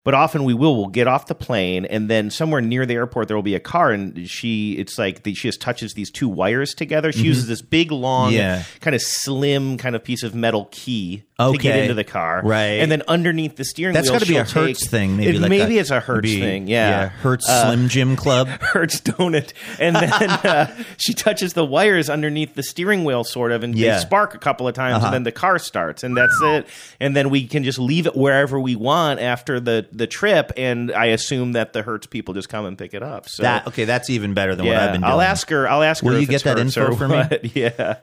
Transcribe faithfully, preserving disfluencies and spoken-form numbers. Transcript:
but often we will. We'll get off the plane, and then somewhere near the airport there will be a car, and she it's like the, she just touches these two wires together. She mm-hmm. uses this big, long, yeah. kind of slim kind of piece of metal key okay. to get into the car, right? And then underneath the steering That's wheel, that's got to be a take, Hertz thing. Maybe it, like maybe a, it's a Hertz maybe, thing. Yeah, yeah. Hertz uh, Slim Jim Club, Hertz Donut, and then uh, she touches the wires underneath the steering wheel, sort of, and yeah. they spark a couple of times, uh-huh. and then the car starts, and that's it. And then we can just leave it wherever we want after the, the trip, and I assume that the Hertz people just come and pick it up. So that, okay, that's even better than yeah, what I've been doing. I'll ask her. I'll ask Will her. you if get it's that Hertz info or for what. me? Yeah.